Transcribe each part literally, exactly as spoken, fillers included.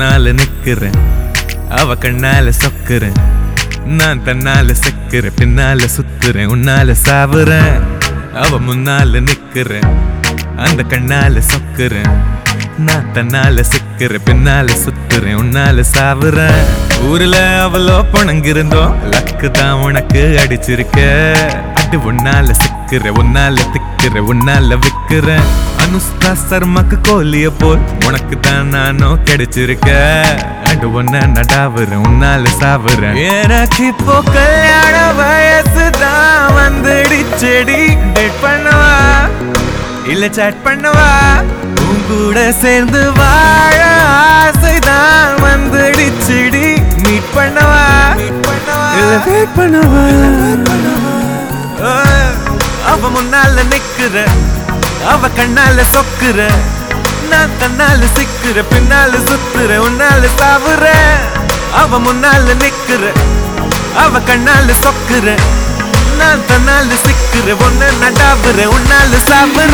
முன்னால நிக்கிறேன், அவ கண்ணால சொக்குறேன். நான் தன்னால செக்குறேன், பின்னால சுத்துறேன், உன்னால சாவுறேன். அவ முன்னால நிக்கிறேன், அந்த கண்ணால சொக்குறேன். நான் தன்னால சிக்கிறேன், பின்னால சுத்துறேன், உன்னால சாவுறேன். ஊர்ல அவளோ பணங்கிருந்தோம், லக்கு தான் உனக்கு அடிச்சிருக்க. அடி உன்னால சிக்கிற, உன்னால திக்கிற, உன்னால விக்கிறேன். அனுஷ்கா சர்மாக்கு கோலிய போல் உனக்கு தான் நானும் கிடைச்சிருக்க. அடு ஒன்ன நடாவுறேன், உன்னால சாவுறேன். எனக்கு இப்போ கல்யாண வயசுதான் வந்துடுச்செடி. டேட் பண்ணவா இல்ல சாட் பண்ணவா, உன் கூட சேர்ந்து வாழ ஆசைதான் வந்துடுச்செடி. மீட் பண்ணவா இல்ல வெயிட் பண்ணவா. அவ முன்னால நிக்கிற, அவ கண்ணால சொக்குற. நான் தன்னால சிக்கிற, பின்னால சுத்துற, உன்னால சாவுற. அவ முன்னால நிக்கிற, அவ கண்ணால சொக்குற. நான் தன்னால சிக்கிற, ஒன்ன நடாவுற, உன்னால சாவுற.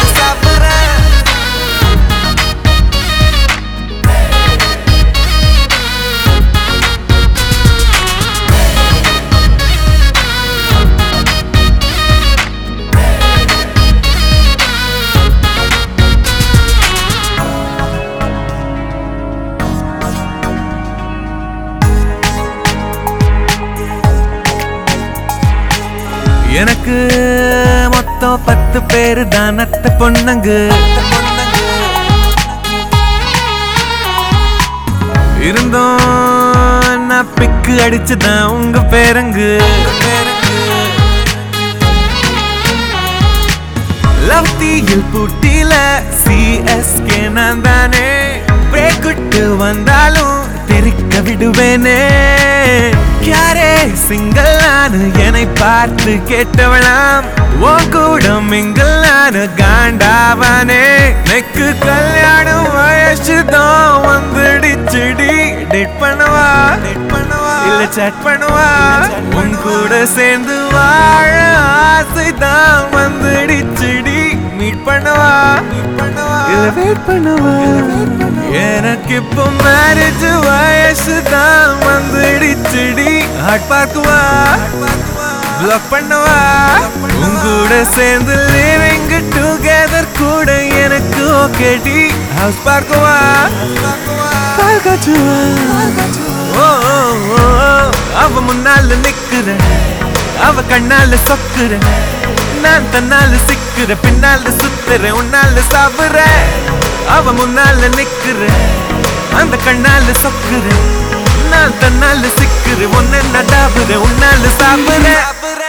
எனக்கு மொத்தம் பத்து பேரு தான் அத்த பொண்ணுங்க. இருந்தோம் நான் பிக்கு அடிச்சுதான் உங்க பேருங்கு. லவ்தியில் பூட்டில சிஎஸ்கே நான் தானே. பிரேக் விட்டு வந்தாலும் தெரிக்க விடுவேனே. யாரே சிங்கிள் நானு என்னை பார்த்து கேட்டவளாம். உன் கூட மிங்கிள் நானு காண்டாவானே. நெக்கு கல்யாணம் வயசுதான் வந்துடுச்சுடி. டேட் பண்ணவா இல்ல சாட் பண்ணவா, உன் கூட சேர்ந்து வாழ ஆசைதான் வந்துடுச்சுடி. மீட் பண்ணவா இல்ல வெயிட் பண்ணவா. எனக்கு இப்போ மேரேஜ் வயசுதான் வந்துடுச்சுடி. ஹார்ட் பார்க்குவா பிளாக் பண்ணவா, உன் கூட சேர்ந்து லிவிங் டுகெதர் கூட எனக்கு ஓகேடி. ஹவுஸ் பார்க்குவா பால் காச்சுவா. அவ முன்னால நிக்கிற, அவ கண்ணால சொக்குற. நான் தன்னால சிக்கிற, பின்னால சுத்துற, உன்னால சாவுற. அவ முன்னால நிக்கிற, அந்த கண்ணால சொக்குற. நான் தன்னால சிக்கிற, ஒன்ன நடாவுற, உன்னால சாவுற.